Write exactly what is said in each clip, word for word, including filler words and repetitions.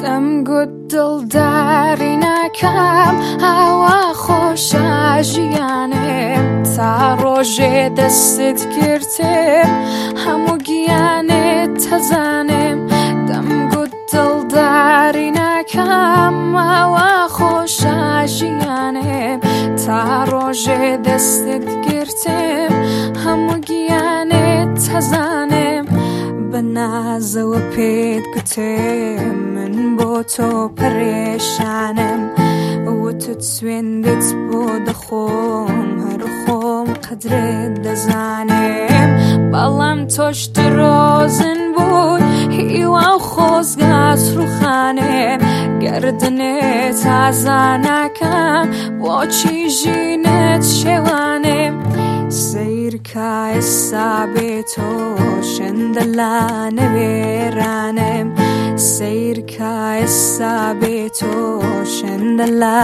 دەم گوت دڵداری ناکەم هەوا خۆشە ژیانێم تا ڕۆژێ دەستت گرتم هەموو گیانێت تەزانم دەم گوت دڵداری ناکەم هەوا خۆشە ژیانێم تا ڕۆژێ دەستت گرتم هەموو گیانێت تەزانم بە نازەوە پێت گوتم من بۆ تۆ پەرێشانم وتت سوێندت بۆ دەخۆم هەر خۆم قەدرت دەزانم بەڵام تۆش درۆزن بووی هیوا و خۆزگات ڕووخانم گەردنێت تازە ناکەم بۆچی ژینت شێوانم سیرکە ئێستا بێتۆ شەندە لا نەوێرانم سیرکە ئێستا بێتۆ شەندە لا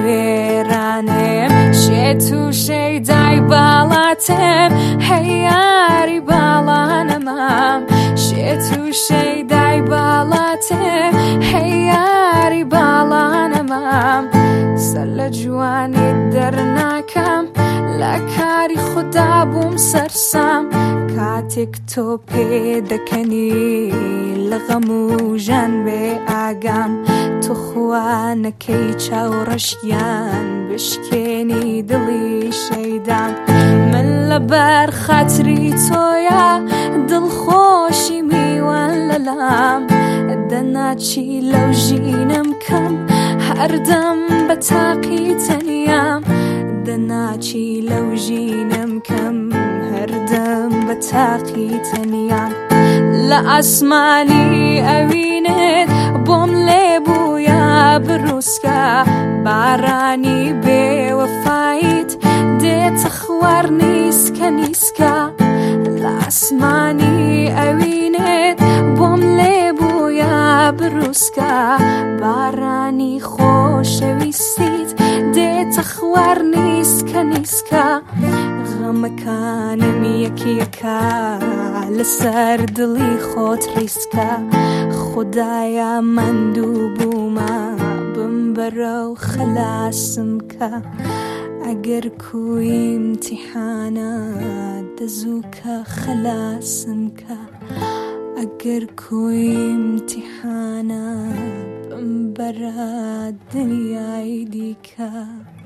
نەوێرانم شێت و شەیدای باڵاتم هەیاری باڵانەمام شێت و شەیدای باڵاتم هەیاری باڵانەمام سەر لە جوانی دەرناکەم لە کاری خوددا بووم سەرسام کاتێک تۆ پێ دەکەنی لە غەم و ژان بێ ئاگام تۆ خوانەکەی چاوڕەشیان بشکێنی دڵی شەیدام من لەبەر خاتری تۆیە دڵخۆشی میوان لەلام دەناچی لەو ژینم کەم هەردەم بە تاقی تەنیام دەناچی لەو ژینم کەم هەردەم بە تاقی تەنیام لە ئاسمانی ئەوینت بۆم لێبوویە بروسکە بارانی بێوەفایت دێتە خوار نیسکە نیسکە لە ئاسمانی ئەوینت بۆم لێبوویە بروسکە بارانی خۆشەویستیت دێتە خوار نیسکە نیسکە غەمەکانم یەکی یەکە لەسەر دڵی خۆت ڕیسکە خودایە ماندوو بوومە بم بەرەو خەلاسم کە ئەگەر کوی ئیمتیحانە دەزووکە خەلاسم کە ئەگەر کوی ئیمتیحانە بم بەرە دنیای دیکە